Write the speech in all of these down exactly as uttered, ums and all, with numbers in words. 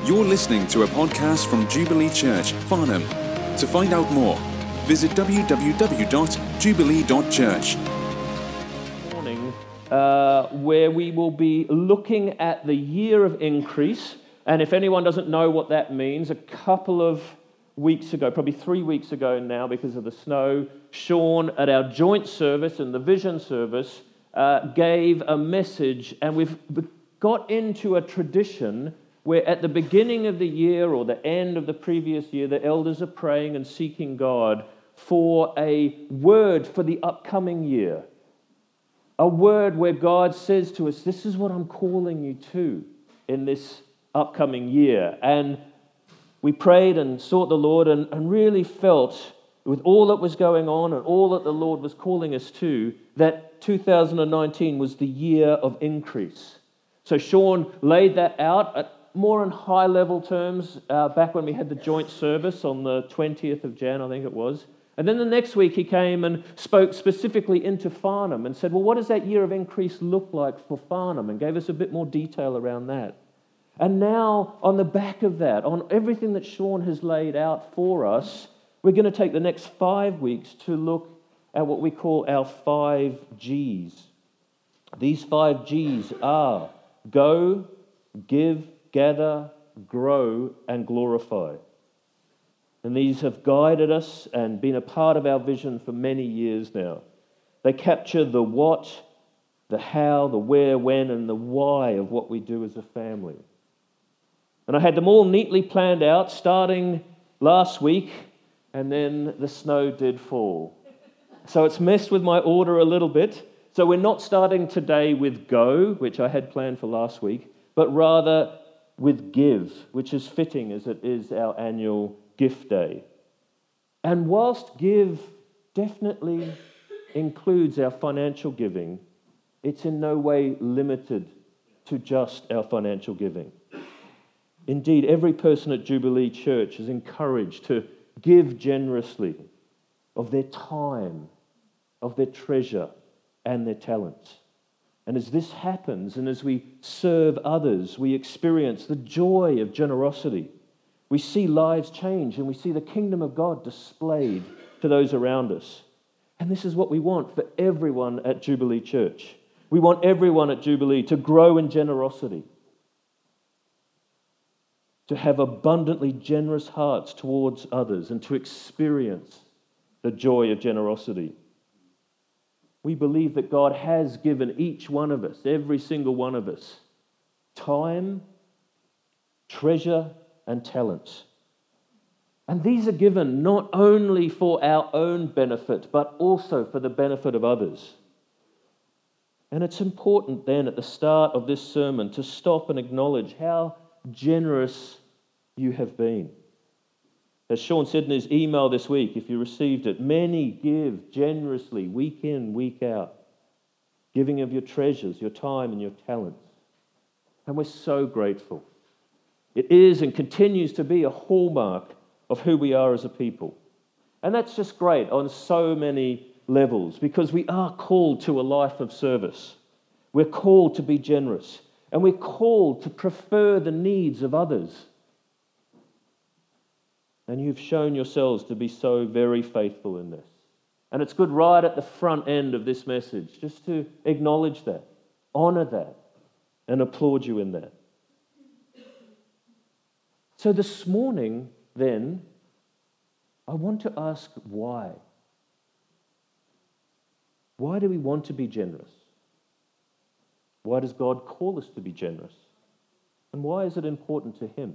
You're listening to a podcast from Jubilee Church, Farnham. To find out more, visit w w w dot jubilee dot church. Morning, uh, where we will be looking at the year of increase. And if anyone doesn't know what that means, a couple of weeks ago, probably three weeks ago now because of the snow, Sean at our joint service and the vision service uh, gave a message, and we've got into a tradition where at the beginning of the year or the end of the previous year, the elders are praying and seeking God for a word for the upcoming year. A word where God says to us, this is what I'm calling you to in this upcoming year. And we prayed and sought the Lord and, and really felt, with all that was going on and all that the Lord was calling us to, that two thousand nineteen was the year of increase. So Sean laid that out at more in high-level terms uh, back when we had the joint service on the twentieth of January, I think it was. And then the next week he came and spoke specifically into Farnham and said, well, what does that year of increase look like for Farnham? And gave us a bit more detail around that. And now, on the back of that, on everything that Sean has laid out for us, we're going to take the next five weeks to look at what we call our five G's. These five G's are go, give, gather, grow, and glorify. And these have guided us and been a part of our vision for many years now. They capture the what, the how, the where, when, and the why of what we do as a family. And I had them all neatly planned out, starting last week, and then the snow did fall. So it's messed with my order a little bit. So we're not starting today with go, which I had planned for last week, but rather with give, which is fitting as it is our annual gift day. And whilst give definitely includes our financial giving, it's in no way limited to just our financial giving. Indeed, every person at Jubilee Church is encouraged to give generously of their time, of their treasure, and their talents. And as this happens, and as we serve others, we experience the joy of generosity. We see lives change, and we see the kingdom of God displayed to those around us. And this is what we want for everyone at Jubilee Church. We want everyone at Jubilee to grow in generosity, to have abundantly generous hearts towards others, and to experience the joy of generosity. We believe that God has given each one of us, every single one of us, time, treasure, and talents. And these are given not only for our own benefit, but also for the benefit of others. And it's important then at the start of this sermon to stop and acknowledge how generous you have been. As Sean said in his email this week, if you received it, many give generously, week in, week out, giving of your treasures, your time, and your talents. And we're so grateful. It is and continues to be a hallmark of who we are as a people. And that's just great on so many levels, because we are called to a life of service. We're called to be generous, and we're called to prefer the needs of others. And you've shown yourselves to be so very faithful in this. And it's good right at the front end of this message just to acknowledge that, honor that, and applaud you in that. So this morning, then, I want to ask why. Why do we want to be generous? Why does God call us to be generous? And why is it important to Him?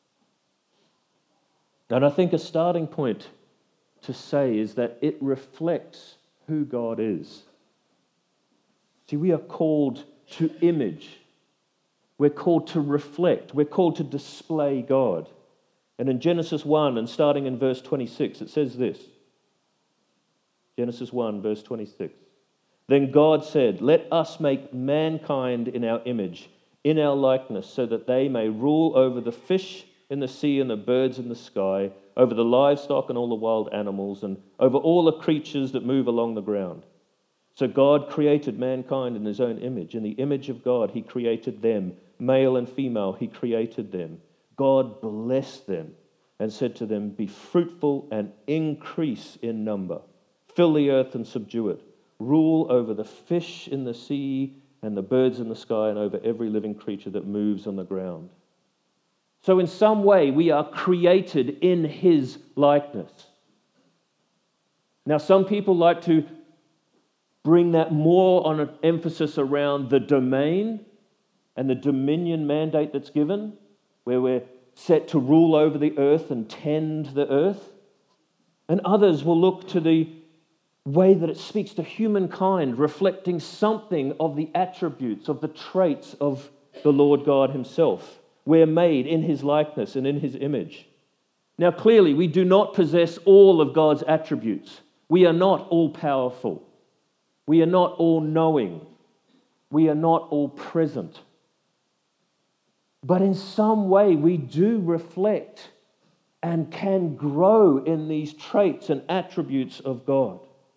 And I think a starting point to say is that it reflects who God is. See, we are called to image. We're called to reflect. We're called to display God. And in Genesis one, and starting in verse twenty-six, it says this. Genesis one, verse twenty-six. Then God said, let us make mankind in our image, in our likeness, so that they may rule over the fish in the sea and the birds in the sky, over the livestock and all the wild animals, and over all the creatures that move along the ground. So God created mankind in His own image. In the image of God He created them. Male and female He created them. God blessed them and said to them, "Be fruitful and increase in number. Fill the earth and subdue it. Rule over the fish in the sea and the birds in the sky and over every living creature that moves on the ground." So in some way, we are created in His likeness. Now, some people like to bring that more on an emphasis around the domain and the dominion mandate that's given, where we're set to rule over the earth and tend the earth. And others will look to the way that it speaks to humankind, reflecting something of the attributes, of the traits of the Lord God Himself. We're made in His likeness and in His image. Now, clearly, we do not possess all of God's attributes. We are not all-powerful. We are not all-knowing. We are not all-present. But in some way, we do reflect and can grow in these traits and attributes of God.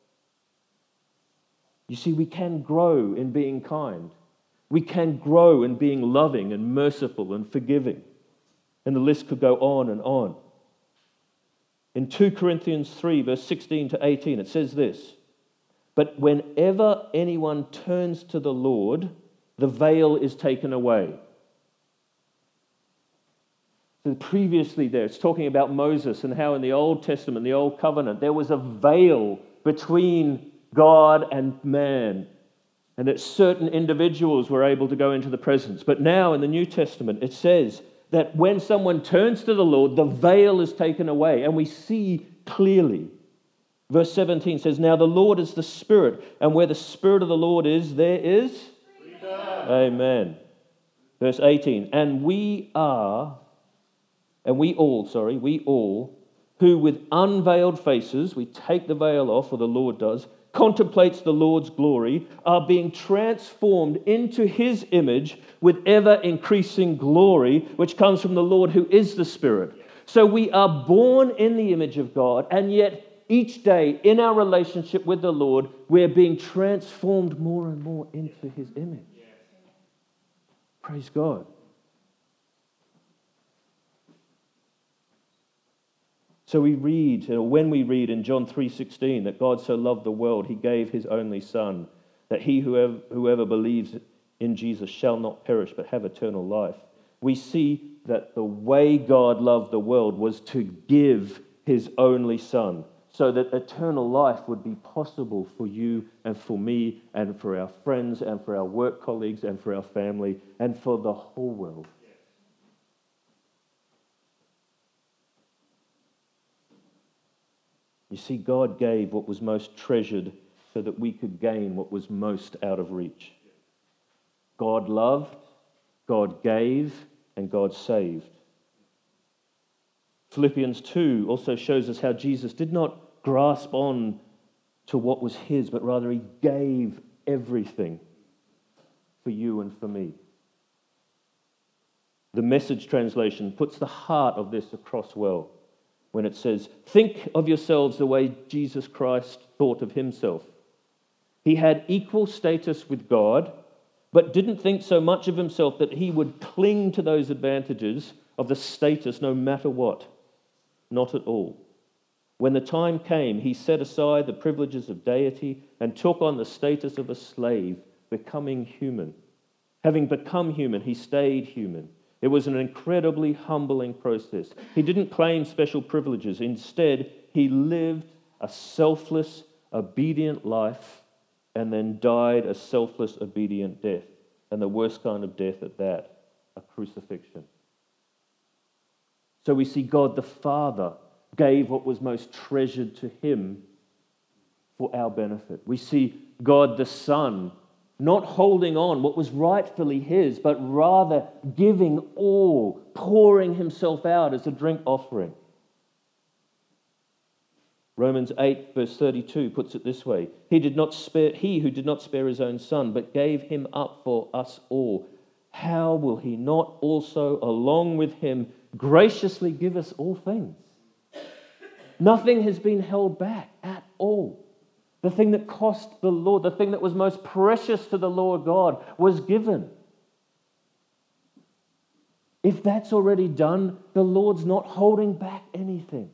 You see, we can grow in being kind. We can grow in being loving and merciful and forgiving. And the list could go on and on. In two Corinthians three, verse sixteen to eighteen, it says this: "But whenever anyone turns to the Lord, the veil is taken away." So previously there, it's talking about Moses and how in the Old Testament, the Old Covenant, there was a veil between God and man, and that certain individuals were able to go into the presence. But now in the New Testament, it says that when someone turns to the Lord, the veil is taken away, and we see clearly. Verse seventeen says, "Now the Lord is the Spirit, and where the Spirit of the Lord is, there is freedom." Amen. Verse eighteen, "And we are, and we all, sorry, we all, who with unveiled faces," we take the veil off, or the Lord does, "contemplates the Lord's glory, are being transformed into His image with ever-increasing glory, which comes from the Lord who is the Spirit." So we are born in the image of God, and yet each day in our relationship with the Lord, we're being transformed more and more into His image. Praise God. So we read, or when we read in John three sixteen, that God so loved the world, He gave His only Son, that he whoever, whoever believes in Jesus shall not perish but have eternal life. We see that the way God loved the world was to give His only Son, so that eternal life would be possible for you and for me and for our friends and for our work colleagues and for our family and for the whole world. You see, God gave what was most treasured so that we could gain what was most out of reach. God loved, God gave, and God saved. Philippians two also shows us how Jesus did not grasp on to what was His, but rather He gave everything for you and for me. The Message translation puts the heart of this across well when it says, "Think of yourselves the way Jesus Christ thought of Himself. He had equal status with God, but didn't think so much of Himself that He would cling to those advantages of the status no matter what. Not at all. When the time came, He set aside the privileges of deity and took on the status of a slave, becoming human. Having become human, He stayed human. It was an incredibly humbling process. He didn't claim special privileges. Instead, He lived a selfless, obedient life and then died a selfless, obedient death. And the worst kind of death at that, a crucifixion. So we see God the Father gave what was most treasured to Him for our benefit. We see God the Son not holding on what was rightfully His, but rather giving all, pouring Himself out as a drink offering. Romans eight verse thirty-two puts it this way: He did not spare, He who did not spare His own Son, but gave Him up for us all, how will He not also, along with Him, graciously give us all things? Nothing has been held back at all. The thing that cost the Lord, the thing that was most precious to the Lord God, was given. If that's already done, the Lord's not holding back anything.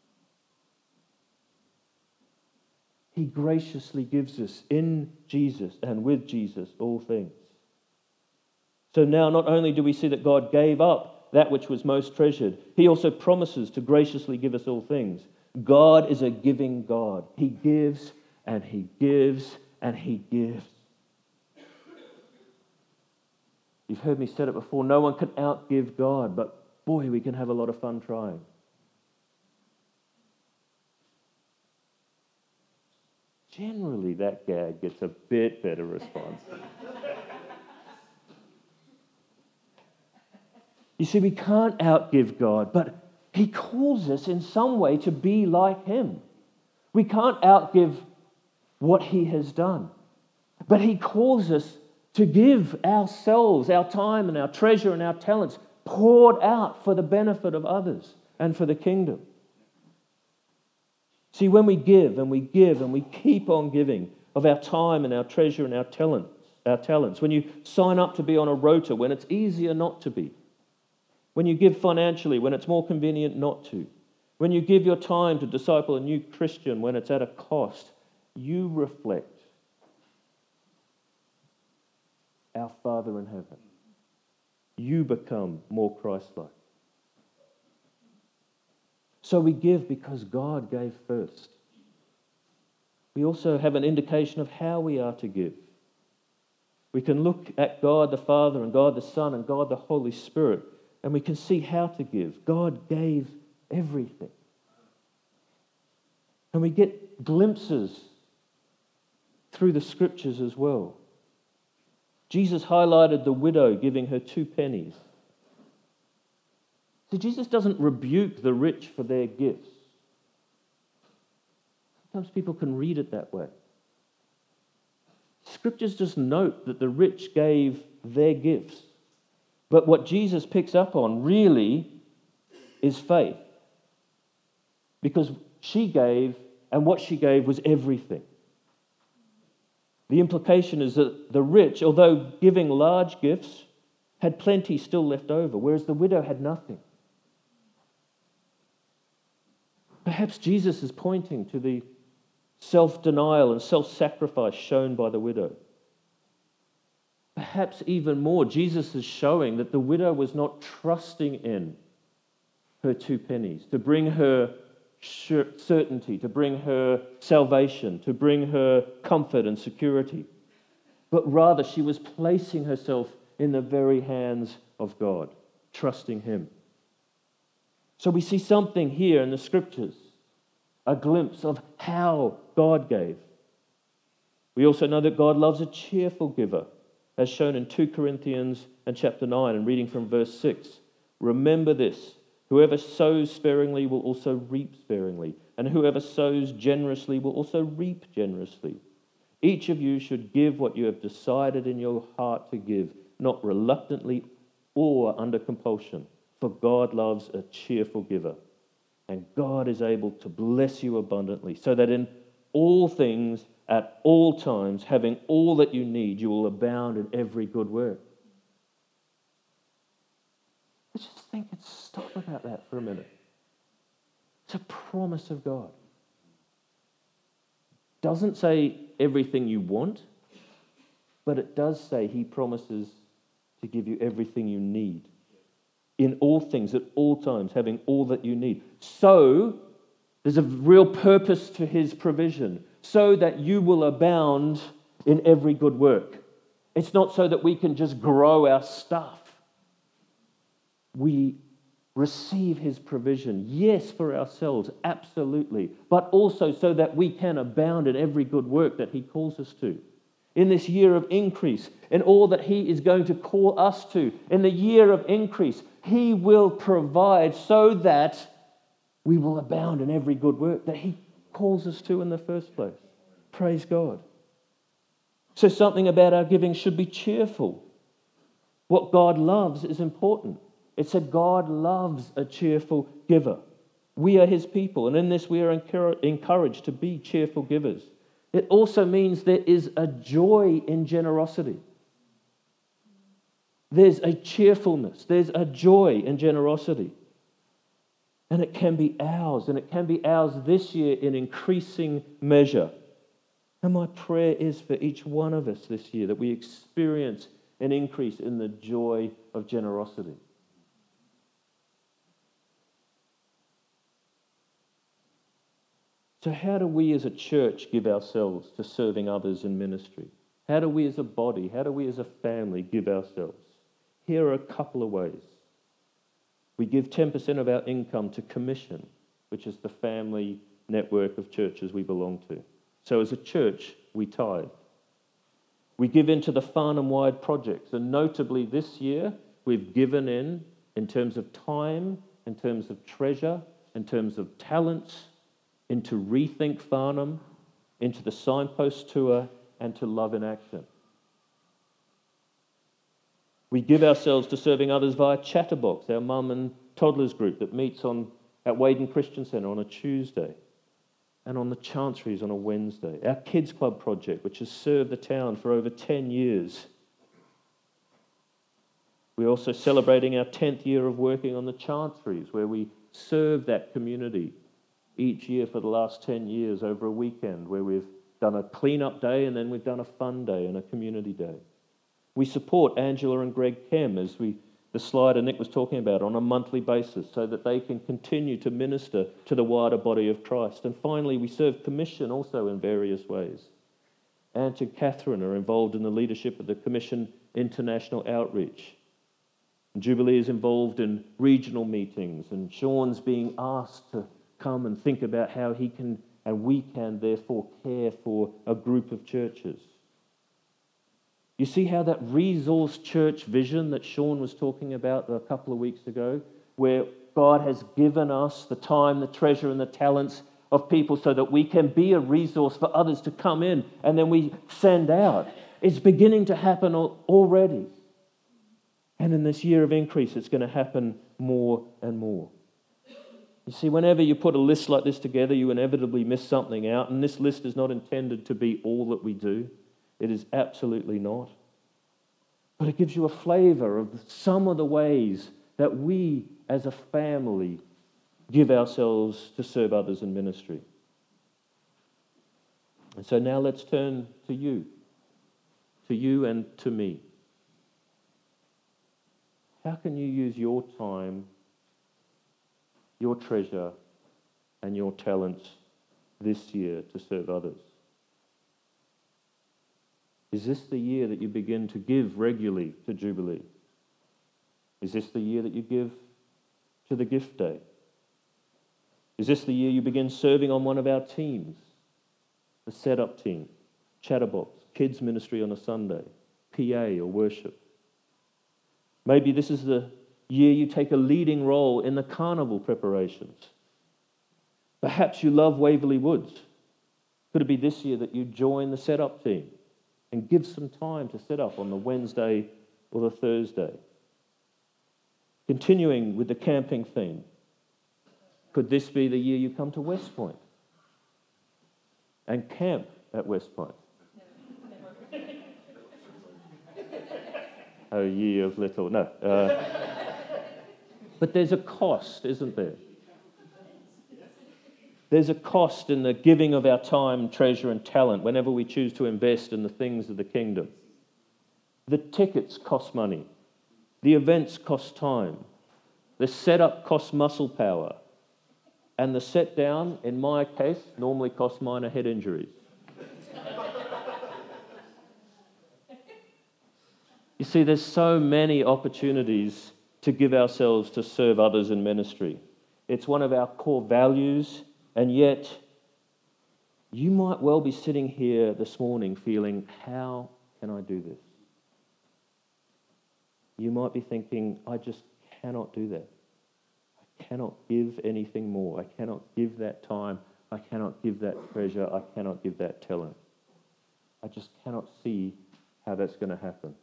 He graciously gives us in Jesus and with Jesus all things. So now not only do we see that God gave up that which was most treasured, He also promises to graciously give us all things. God is a giving God. He gives and He gives and He gives. You've heard me say it before, no one can outgive God, but boy, we can have a lot of fun trying. Generally, that gag gets a bit better response. You see, we can't outgive God, but He calls us in some way to be like Him. We can't outgive what He has done, but He calls us to give ourselves, our time and our treasure and our talents poured out for the benefit of others and for the kingdom. See, when we give and we give and we keep on giving of our time and our treasure and our talents, our talents, when you sign up to be on a rota when it's easier not to be, when you give financially when it's more convenient not to, when you give your time to disciple a new Christian when it's at a cost, you reflect our Father in heaven. You become more Christ-like. So we give because God gave first. We also have an indication of how we are to give. We can look at God the Father and God the Son and God the Holy Spirit, and we can see how to give. God gave everything. And we get glimpses through the Scriptures as well. Jesus highlighted the widow giving her two pennies. See, Jesus doesn't rebuke the rich for their gifts. Sometimes people can read it that way. Scriptures just note that the rich gave their gifts. But what Jesus picks up on really is faith. Because she gave, and what she gave was everything. The implication is that the rich, although giving large gifts, had plenty still left over, whereas the widow had nothing. Perhaps Jesus is pointing to the self-denial and self-sacrifice shown by the widow. Perhaps even more, Jesus is showing that the widow was not trusting in her two pennies to bring her certainty, to bring her salvation, to bring her comfort and security. But rather, she was placing herself in the very hands of God, trusting Him. So we see something here in the Scriptures, a glimpse of how God gave. We also know that God loves a cheerful giver, as shown in Second Corinthians and chapter nine, and reading from verse six. Remember this, whoever sows sparingly will also reap sparingly, and whoever sows generously will also reap generously. Each of you should give what you have decided in your heart to give, not reluctantly or under compulsion, for God loves a cheerful giver. And God is able to bless you abundantly, so that in all things, at all times, having all that you need, you will abound in every good work. Let's just think and stop about that for a minute. It's a promise of God. Doesn't say everything you want, but it does say He promises to give you everything you need. In all things, at all times, having all that you need. So, there's a real purpose to His provision, so that you will abound in every good work. It's not so that we can just grow our stuff. We receive His provision, yes, for ourselves, absolutely, but also so that we can abound in every good work that He calls us to. In this year of increase, in all that He is going to call us to, in the year of increase, He will provide so that we will abound in every good work that He calls us to in the first place. Praise God. So something about our giving should be cheerful. What God loves is important. It said God loves a cheerful giver. We are His people, and in this we are encouraged to be cheerful givers. It also means there is a joy in generosity. There's a cheerfulness, there's a joy in generosity. And it can be ours, and it can be ours this year in increasing measure. And my prayer is for each one of us this year that we experience an increase in the joy of generosity. So how do we as a church give ourselves to serving others in ministry? How do we as a body, how do we as a family give ourselves? Here are a couple of ways. We give ten percent of our income to Commission, which is the family network of churches we belong to. So as a church, we tithe. We give into the Farnham-wide projects, and notably this year, we've given in in terms of time, in terms of treasure, in terms of talents, into Rethink Farnham, into the Signpost Tour, and to Love in Action. We give ourselves to serving others via Chatterbox, our mum and toddlers group that meets on at Waden Christian Centre on a Tuesday, and on the Chanceries on a Wednesday. Our Kids Club project, which has served the town for over ten years. We're also celebrating our tenth year of working on the Chanceries, where we serve that community each year for the last ten years over a weekend, where we've done a clean-up day and then we've done a fun day and a community day. We support Angela and Greg Kem, as we, the slider Nick was talking about, on a monthly basis so that they can continue to minister to the wider body of Christ. And finally, we serve Commission also in various ways. Ant and Catherine are involved in the leadership of the Commission International Outreach. Jubilee is involved in regional meetings, and Sean's being asked to come and think about how he can and we can therefore care for a group of churches. You see how that resource church vision that Sean was talking about a couple of weeks ago, where God has given us the time, the treasure, and the talents of people so that we can be a resource for others to come in and then we send out. It's beginning to happen already. And in this year of increase, it's going to happen more and more. You see, whenever you put a list like this together, you inevitably miss something out, and this list is not intended to be all that we do. It is absolutely not. But it gives you a flavour of some of the ways that we as a family give ourselves to serve others in ministry. And so now let's turn to you, to you and to me. How can you use your time, your treasure, and your talents this year to serve others? Is this the year that you begin to give regularly to Jubilee? Is this the year that you give to the gift day? Is this the year you begin serving on one of our teams? The setup team, Chatterbox, kids ministry on a Sunday, P A or worship. Maybe this is the year you take a leading role in the carnival preparations. Perhaps you love Waverley Woods. Could it be this year that you join the setup team and give some time to set up on the Wednesday or the Thursday? Continuing with the camping theme, could this be the year you come to West Point and camp at West Point? Oh, ye of little, no. Uh, but there's a cost, isn't there? There's a cost in the giving of our time, treasure, and talent whenever we choose to invest in the things of the kingdom. The tickets cost money. The events cost time. The setup costs muscle power. And the set down, in my case, normally costs minor head injuries. You see, there's so many opportunities to give ourselves to serve others in ministry. It's one of our core values, and yet you might well be sitting here this morning feeling, how can I do this? You might be thinking, I just cannot do that. I cannot give anything more. I cannot give that time. I cannot give that treasure. I cannot give that talent. I just cannot see how that's going to happen.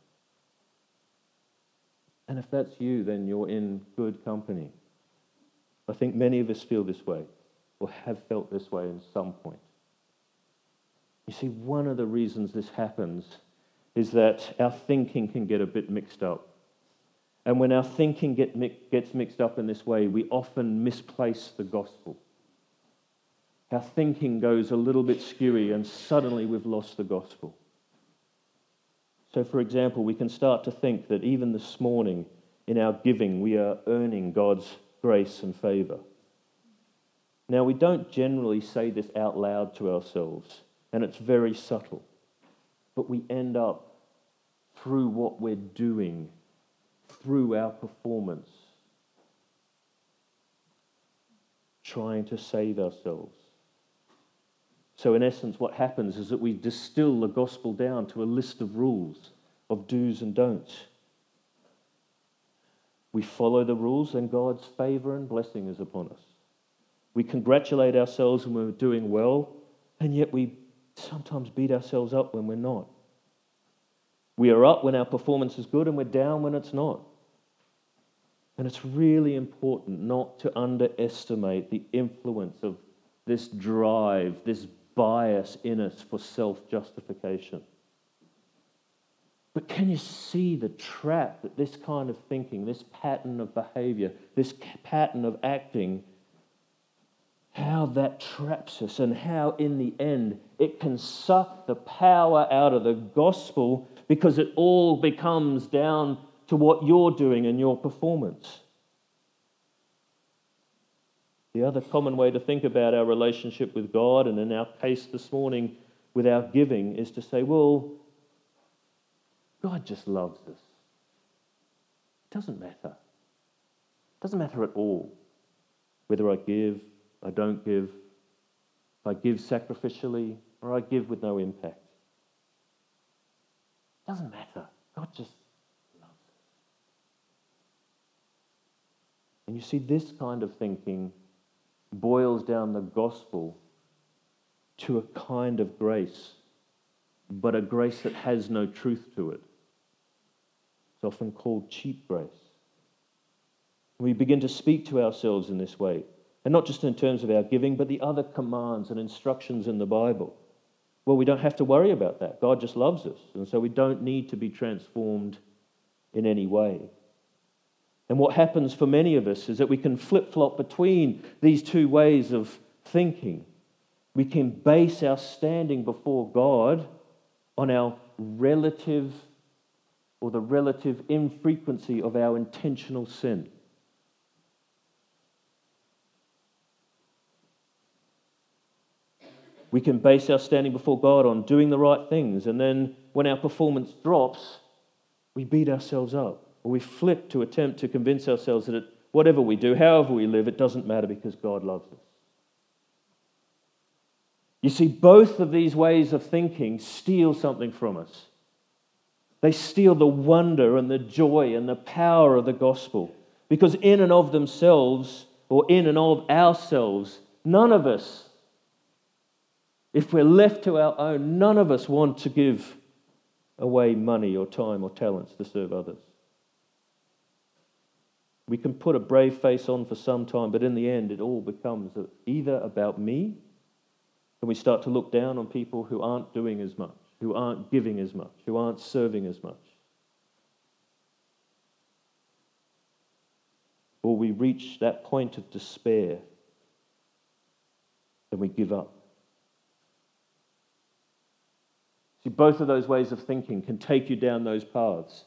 And if that's you, then you're in good company. I think many of us feel this way, or have felt this way at some point. You see, one of the reasons this happens is that our thinking can get a bit mixed up. And when our thinking get mi- gets mixed up in this way, we often misplace the gospel. Our thinking goes a little bit skewy and suddenly we've lost the gospel. So, for example, we can start to think that even this morning in our giving, we are earning God's grace and favor. Now, we don't generally say this out loud to ourselves, and it's very subtle. But we end up, through what we're doing, through our performance, trying to save ourselves. So in essence, what happens is that we distill the gospel down to a list of rules, of do's and don'ts. We follow the rules and God's favor and blessing is upon us. We congratulate ourselves when we're doing well, and yet we sometimes beat ourselves up when we're not. We are up when our performance is good and we're down when it's not. And it's really important not to underestimate the influence of this drive, this bias in us for self-justification. But can you see the trap that this kind of thinking, this pattern of behavior, this pattern of acting, how that traps us and how in the end it can suck the power out of the gospel because it all becomes down to what you're doing and your performance. The other common way to think about our relationship with God, and in our case this morning with our giving, is to say, well, God just loves us. It doesn't matter. It doesn't matter at all whether I give, I don't give, if I give sacrificially, or I give with no impact. It doesn't matter. God just loves us. And you see, this kind of thinking boils down the gospel to a kind of grace, but a grace that has no truth to it. It's often called cheap grace. We begin to speak to ourselves in this way, and not just in terms of our giving, but the other commands and instructions in the Bible. Well, we don't have to worry about that. God just loves us, and so we don't need to be transformed in any way. And what happens for many of us is that we can flip-flop between these two ways of thinking. We can base our standing before God on our relative or the relative infrequency of our intentional sin. We can base our standing before God on doing the right things, and then when our performance drops, we beat ourselves up. Or we flip to attempt to convince ourselves that it, whatever we do, however we live, it doesn't matter because God loves us. You see, both of these ways of thinking steal something from us. They steal the wonder and the joy and the power of the gospel. Because in and of themselves, or in and of ourselves, none of us, if we're left to our own, none of us want to give away money or time or talents to serve others. We can put a brave face on for some time, but in the end, it all becomes either about me, and we start to look down on people who aren't doing as much, who aren't giving as much, who aren't serving as much. Or we reach that point of despair and we give up. See, both of those ways of thinking can take you down those paths.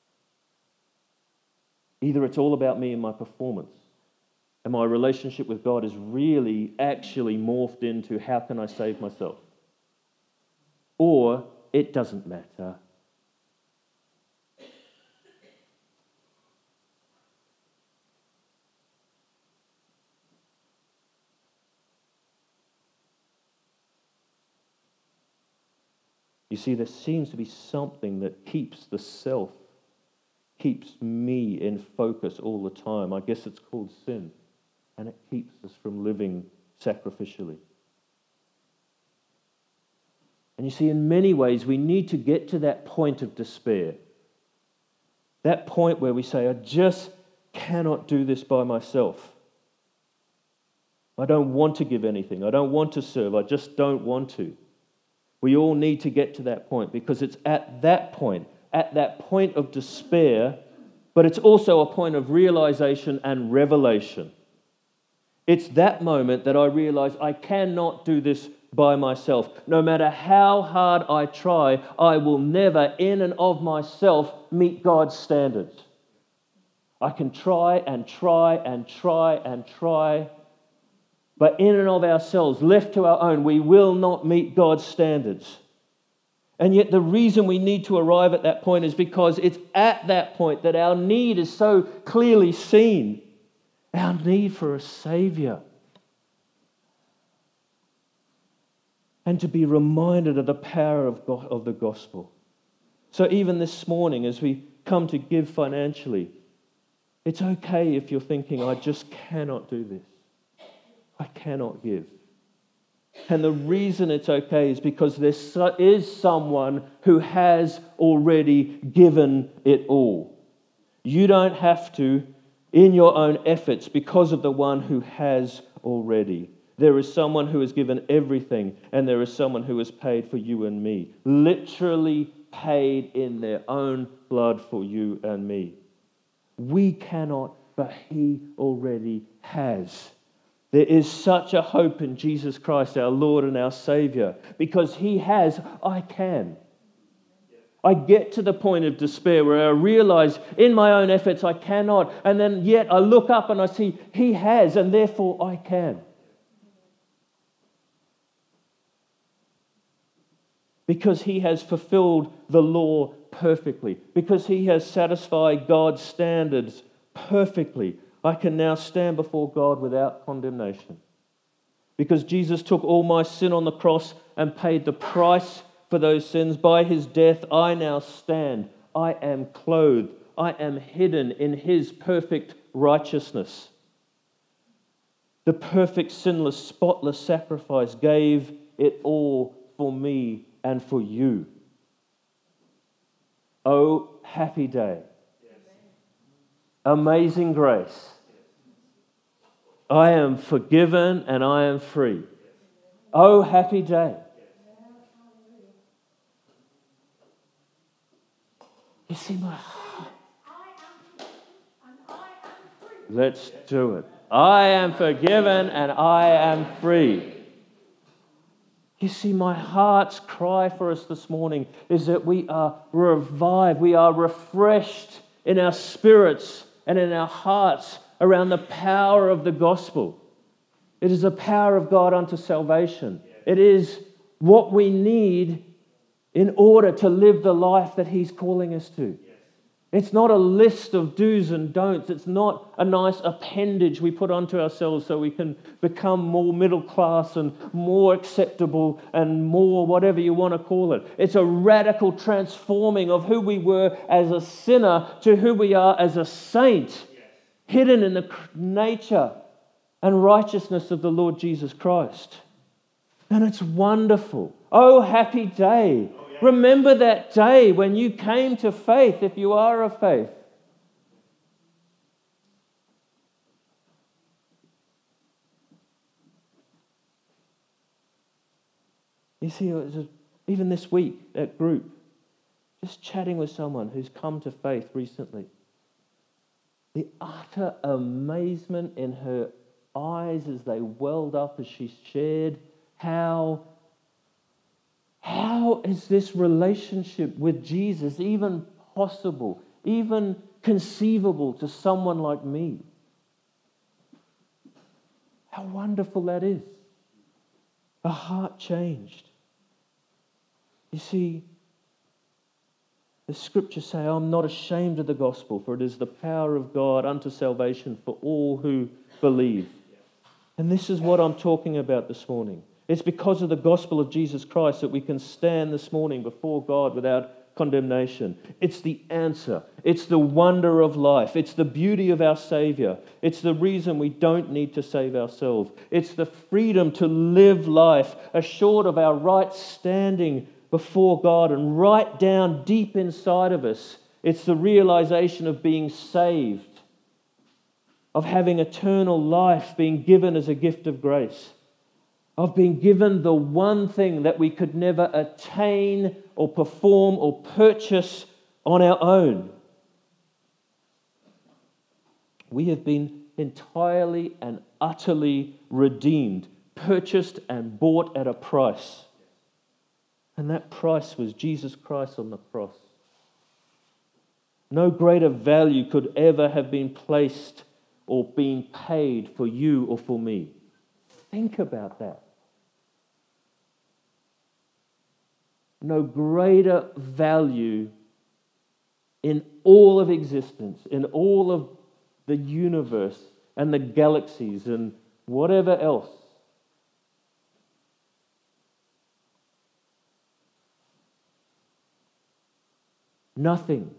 Either it's all about me and my performance, and my relationship with God is really actually morphed into how can I save myself? Or it doesn't matter. You see, there seems to be something that keeps the self, keeps me in focus all the time. I guess it's called sin. And it keeps us from living sacrificially. And you see, in many ways, we need to get to that point of despair. That point where we say, I just cannot do this by myself. I don't want to give anything. I don't want to serve. I just don't want to. We all need to get to that point because it's at that point, at that point of despair, but it's also a point of realization and revelation. It's that moment that I realize I cannot do this by myself. No matter how hard I try, I will never, in and of myself, meet God's standards. I can try and try and try and try, but in and of ourselves, left to our own, we will not meet God's standards. And yet the reason we need to arrive at that point is because it's at that point that our need is so clearly seen. Our need for a Savior. And to be reminded of the power of God, of the gospel. So even this morning, as we come to give financially, it's okay if you're thinking, I just cannot do this. I cannot give. And the reason it's okay is because there is someone who has already given it all. You don't have to in your own efforts because of the one who has already. There is someone who has given everything, and there is someone who has paid for you and me. Literally paid in their own blood for you and me. We cannot, but He already has. There is such a hope in Jesus Christ, our Lord and our Savior, because He has, I can. I get to the point of despair where I realize in my own efforts I cannot, and then yet I look up and I see He has, and therefore I can. Because He has fulfilled the law perfectly, because He has satisfied God's standards perfectly, I can now stand before God without condemnation. Because Jesus took all my sin on the cross and paid the price for those sins. By His death, I now stand. I am clothed. I am hidden in His perfect righteousness. The perfect, sinless, spotless sacrifice gave it all for me and for you. Oh, happy day. Amazing grace. I am forgiven and I am free. Oh, happy day. You see my heart. Let's do it. I am forgiven and I am free. You see, my heart's cry for us this morning is that we are revived, we are refreshed in our spirits and in our hearts around the power of the gospel. It is the power of God unto salvation. It is what we need in order to live the life that He's calling us to. It's not a list of do's and don'ts. It's not a nice appendage we put onto ourselves so we can become more middle class and more acceptable and more whatever you want to call it. It's a radical transforming of who we were as a sinner to who we are as a saint, hidden in the nature and righteousness of the Lord Jesus Christ. And it's wonderful. Oh, happy day. Remember that day when you came to faith, if you are of faith. You see, it was a, even this week at group, just chatting with someone who's come to faith recently. The utter amazement in her eyes as they welled up as she shared how How is this relationship with Jesus even possible, even conceivable to someone like me? How wonderful that is. A heart changed. You see, the scriptures say, I'm not ashamed of the gospel, for it is the power of God unto salvation for all who believe. And this is what I'm talking about this morning. It's because of the gospel of Jesus Christ that we can stand this morning before God without condemnation. It's the answer. It's the wonder of life. It's the beauty of our Savior. It's the reason we don't need to save ourselves. It's the freedom to live life assured of our right standing before God, and right down deep inside of us, it's the realization of being saved, of having eternal life being given as a gift of grace, of being given the one thing that we could never attain or perform or purchase on our own. We have been entirely and utterly redeemed, purchased and bought at a price. And that price was Jesus Christ on the cross. No greater value could ever have been placed or been paid for you or for me. Think about that. No greater value in all of existence, in all of the universe and the galaxies and whatever else. Nothing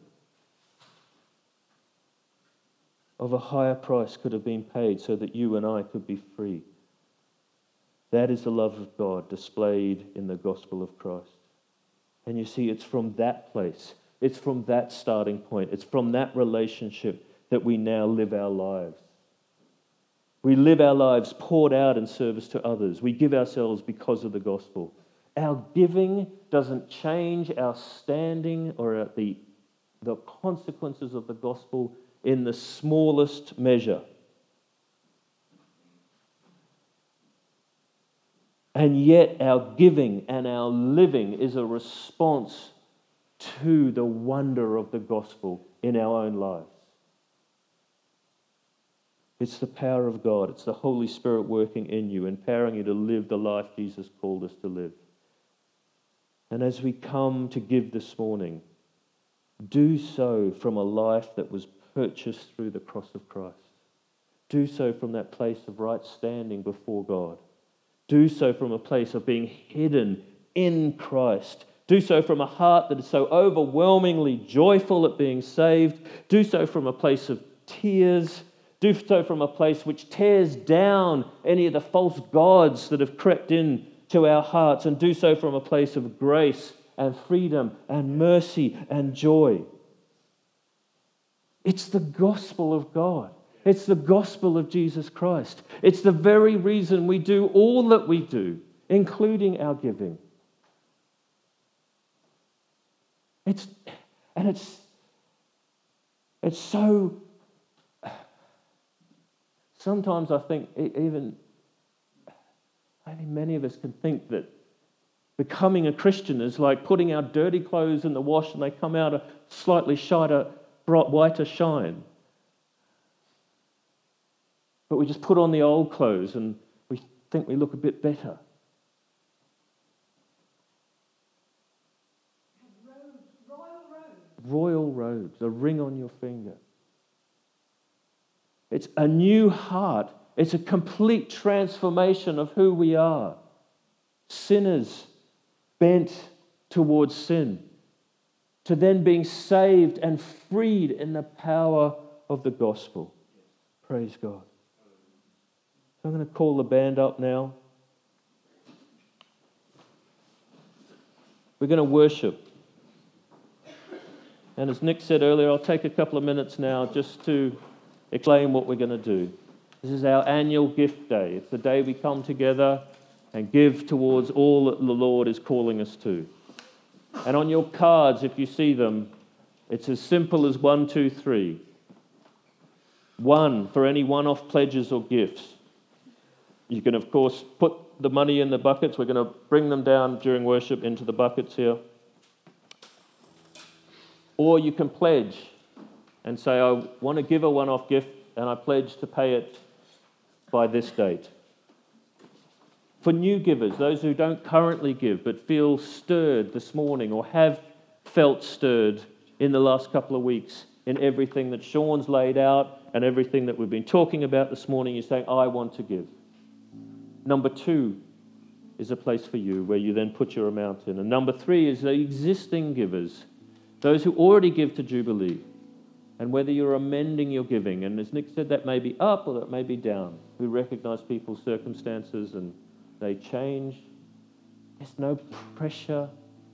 of a higher price could have been paid so that you and I could be free. That is the love of God displayed in the gospel of Christ. And you see, it's from that place, it's from that starting point, it's from that relationship that we now live our lives. We live our lives poured out in service to others. We give ourselves because of the gospel. Our giving doesn't change our standing or the, the consequences of the gospel in the smallest measure. And yet our giving and our living is a response to the wonder of the gospel in our own lives. It's the power of God. It's the Holy Spirit working in you, empowering you to live the life Jesus called us to live. And as we come to give this morning, do so from a life that was purchased through the cross of Christ. Do so from that place of right standing before God. Do so from a place of being hidden in Christ. Do so from a heart that is so overwhelmingly joyful at being saved. Do so from a place of tears. Do so from a place which tears down any of the false gods that have crept in to our hearts, and do so from a place of grace and freedom and mercy and joy. It's the gospel of God. It's the gospel of Jesus Christ. It's the very reason we do all that we do, including our giving. It's and it's it's so. Sometimes I think even I think many of us can think that becoming a Christian is like putting our dirty clothes in the wash and they come out a slightly shighter, bright, whiter shine. But we just put on the old clothes and we think we look a bit better. Robes, royal robes. Royal robes, a ring on your finger. It's a new heart. It's a complete transformation of who we are. Sinners bent towards sin, to then being saved and freed in the power of the gospel. Praise God. So I'm going to call the band up now. We're going to worship. And as Nick said earlier, I'll take a couple of minutes now just to explain what we're going to do. This is our annual gift day. It's the day we come together and give towards all that the Lord is calling us to. And on your cards, if you see them, it's as simple as one, two, three. One, for any one-off pledges or gifts. You can, of course, put the money in the buckets. We're going to bring them down during worship into the buckets here. Or you can pledge and say, I want to give a one-off gift and I pledge to pay it by this date. For new givers, those who don't currently give but feel stirred this morning or have felt stirred in the last couple of weeks in everything that Sean's laid out and everything that we've been talking about this morning, you're saying, I want to give. Number two is a place for you where you then put your amount in. And number three is the existing givers, those who already give to Jubilee. And whether you're amending your giving, and as Nick said, that may be up or that may be down. We recognize people's circumstances and they change. There's no pressure.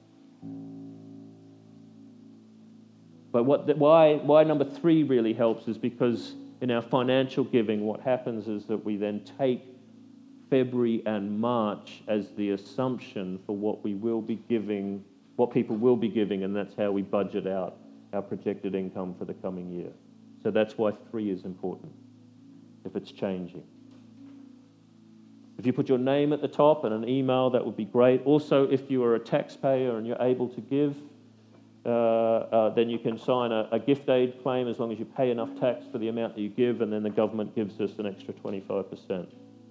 But what the, why, why number three really helps is because in our financial giving, what happens is that we then take February and March as the assumption for what we will be giving, what people will be giving, and that's how we budget out our projected income for the coming year. So that's why three is important, if it's changing. If you put your name at the top and an email, that would be great. Also, if you are a taxpayer and you're able to give, uh, uh, then you can sign a, a gift aid claim as long as you pay enough tax for the amount that you give, and then the government gives us an extra twenty-five percent.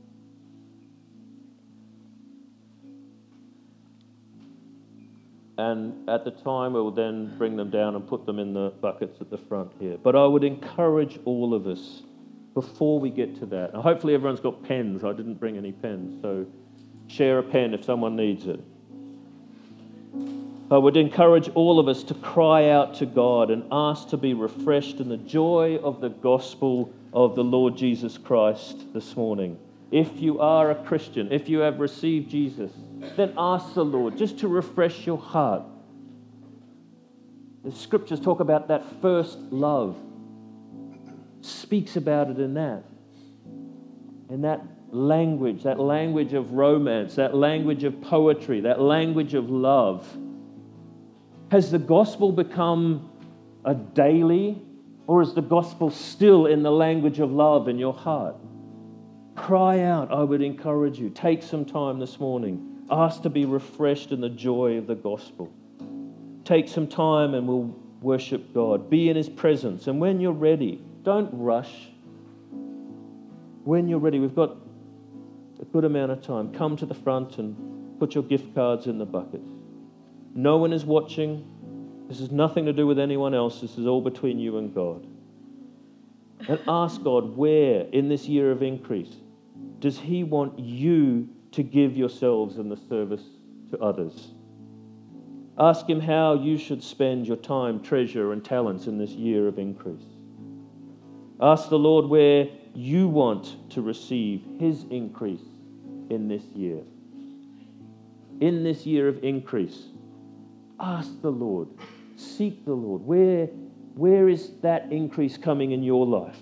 And at the time, we will then bring them down and put them in the buckets at the front here. But I would encourage all of us, before we get to that, and hopefully everyone's got pens. I didn't bring any pens, so share a pen if someone needs it. I would encourage all of us to cry out to God and ask to be refreshed in the joy of the gospel of the Lord Jesus Christ this morning. If you are a Christian, if you have received Jesus, then ask the Lord just to refresh your heart. The scriptures talk about that first love. Speaks about it in that. In that language, that language of romance, that language of poetry, that language of love. Has the gospel become a daily, or is the gospel still in the language of love in your heart? Cry out, I would encourage you. Take some time this morning. Ask to be refreshed in the joy of the gospel. Take some time and we'll worship God. Be in His presence. And when you're ready, don't rush. When you're ready, we've got a good amount of time. Come to the front and put your gift cards in the buckets. No one is watching. This has nothing to do with anyone else. This is all between you and God. And ask God, where in this year of increase does He want you to give yourselves in the service to others? Ask Him how you should spend your time, treasure, and talents in this year of increase. Ask the Lord where you want to receive His increase in this year. In this year of increase, ask the Lord, seek the Lord. Where, where is that increase coming in your life?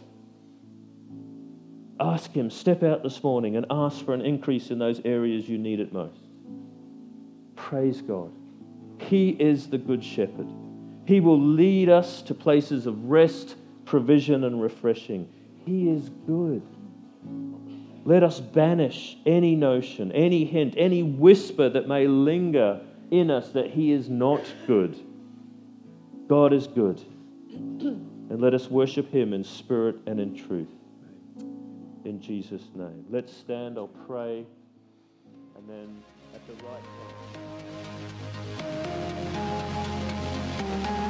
Ask Him, step out this morning and ask for an increase in those areas you need it most. Praise God. He is the Good Shepherd. He will lead us to places of rest, provision, and refreshing. He is good. Let us banish any notion, any hint, any whisper that may linger in us that He is not good. God is good. And let us worship Him in spirit and in truth. In Jesus' name. Let's stand, I'll pray, and then at the right time.